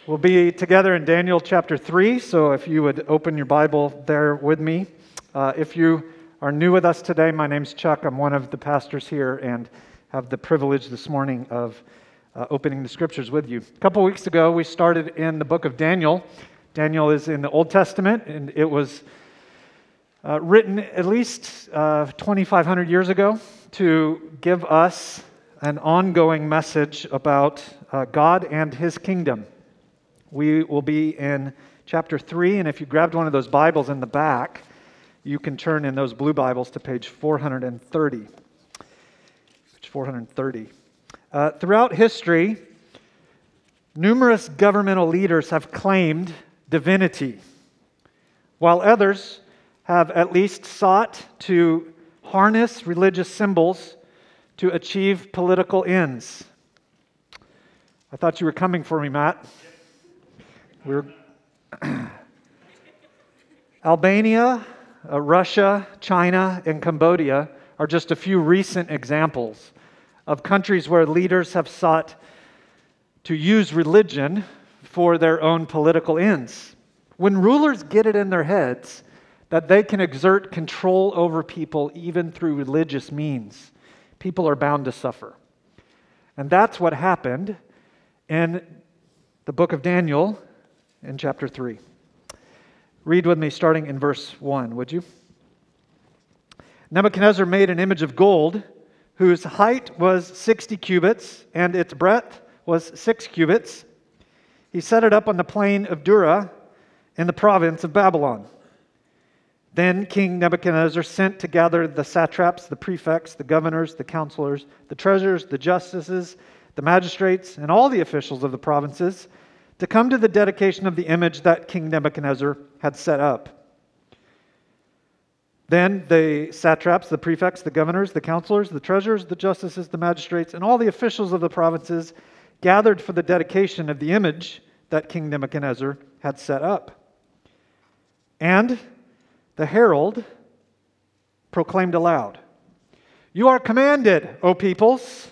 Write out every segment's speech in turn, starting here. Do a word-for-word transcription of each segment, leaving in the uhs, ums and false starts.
We'll be together in Daniel chapter three, so if you would open your Bible there with me. Uh, if you are new with us today, my name's Chuck. I'm one of the pastors here and have the privilege this morning of uh, opening the scriptures with you. A couple weeks ago, we started in the book of Daniel. Daniel is in the Old Testament, and it was uh, written at least uh, twenty-five hundred years ago to give us an ongoing message about uh, God and His kingdom. We will be in chapter three, and if you grabbed one of those Bibles in the back, you can turn in those blue Bibles to page four hundred thirty. Page four hundred thirty. Uh, throughout history, numerous governmental leaders have claimed divinity, while others have at least sought to harness religious symbols to achieve political ends. I thought you were coming for me, Matt. We're Albania, uh, Russia, China, and Cambodia are just a few recent examples of countries where leaders have sought to use religion for their own political ends. When rulers get it in their heads that they can exert control over people even through religious means, people are bound to suffer. And that's what happened in the book of Daniel in chapter three. Read with me starting in verse one, would you? Nebuchadnezzar made an image of gold whose height was sixty cubits and its breadth was six cubits. He set it up on the plain of Dura in the province of Babylon. Then King Nebuchadnezzar sent to gather the satraps, the prefects, the governors, the counselors, the treasurers, the justices, the magistrates, and all the officials of the provinces to come to the dedication of the image that King Nebuchadnezzar had set up. Then the satraps, the prefects, the governors, the counselors, the treasurers, the justices, the magistrates, and all the officials of the provinces gathered for the dedication of the image that King Nebuchadnezzar had set up. And the herald proclaimed aloud, "You are commanded, O peoples,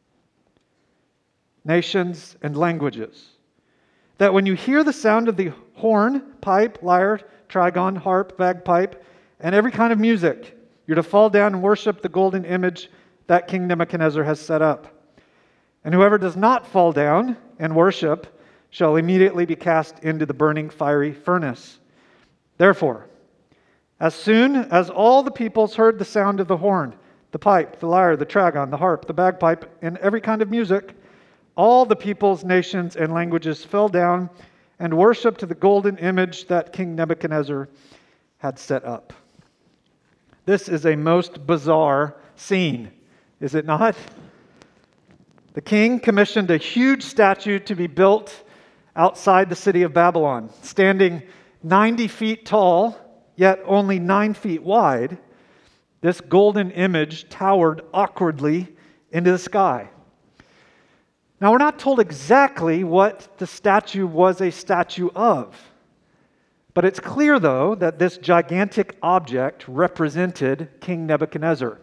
nations, and languages, that when you hear the sound of the horn, pipe, lyre, trigon, harp, bagpipe, and every kind of music, you're to fall down and worship the golden image that King Nebuchadnezzar has set up. And whoever does not fall down and worship shall immediately be cast into the burning fiery furnace. Therefore, as soon as all the peoples heard the sound of the horn, the pipe, the lyre, the trigon, the harp, the bagpipe, and every kind of music, all the peoples, nations, and languages fell down and worshiped the golden image that King Nebuchadnezzar had set up." This is a most bizarre scene, is it not? The king commissioned a huge statue to be built outside the city of Babylon, standing ninety feet tall, yet only nine feet wide. This golden image towered awkwardly into the sky. Now, we're not told exactly what the statue was a statue of, but it's clear, though, that this gigantic object represented King Nebuchadnezzar.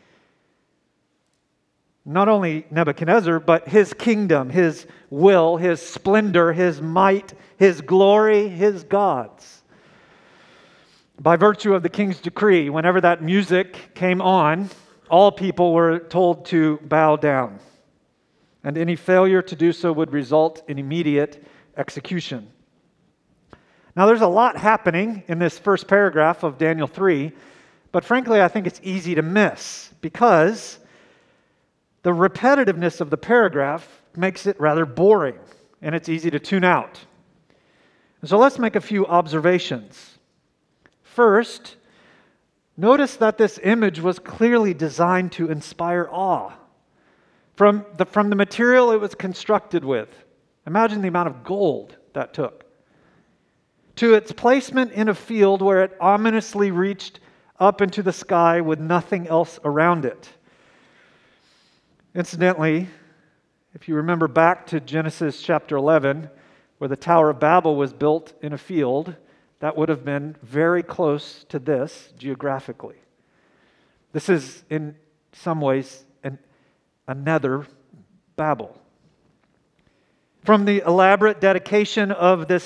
Not only Nebuchadnezzar, but his kingdom, his will, his splendor, his might, his glory, his gods. By virtue of the king's decree, whenever that music came on, all people were told to bow down, and any failure to do so would result in immediate execution. Now, there's a lot happening in this first paragraph of Daniel three, but frankly, I think it's easy to miss because the repetitiveness of the paragraph makes it rather boring, and it's easy to tune out. And so let's make a few observations. First, notice that this image was clearly designed to inspire awe. From the, from the material it was constructed with, imagine the amount of gold that took, to its placement in a field where it ominously reached up into the sky with nothing else around it. Incidentally, if you remember back to Genesis chapter eleven, where the Tower of Babel was built in a field, that would have been very close to this geographically. This is in some ways an, another Babel. From the elaborate dedication of this